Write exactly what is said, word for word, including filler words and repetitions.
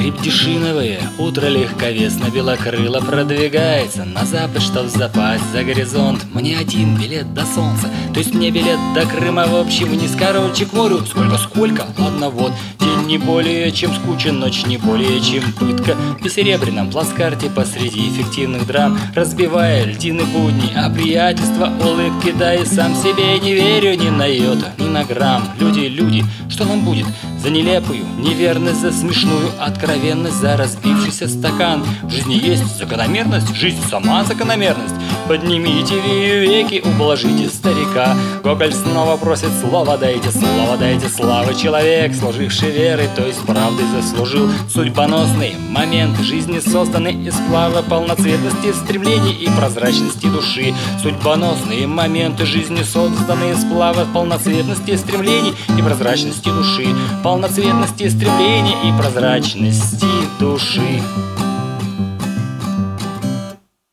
Лебедишиновое утро легковесно белокрыло продвигается на запад, чтоб запасть за горизонт. Мне один билет до солнца, то есть мне билет до Крыма. В общем, вниз, короче, к морю. Сколько-сколько? Ладно, вот. День не более чем скучен, ночь не более чем пытка. В бессеребряном плацкарте посреди эффективных драм, разбивая льдины будни, а приятельства улыбки, да и сам себе не верю ни на йоту, ни на грамм. Люди, люди, что нам будет? За нелепую неверность, за смешную откровенность, за разбившийся стакан. В жизни есть закономерность, жизнь сама закономерность. Поднимите веки, ублажите старика. Гоголь снова просит слова, дайте слово, дайте славы. Человек, служивший верой, то есть правдой, заслужил судьбоносный момент жизни, созданный из сплава полноцветности стремлений и прозрачности души. Судьбоносные моменты жизни, созданные из сплава полноцветности стремлений и прозрачности души. Полноцветности стремлений и прозрачности души.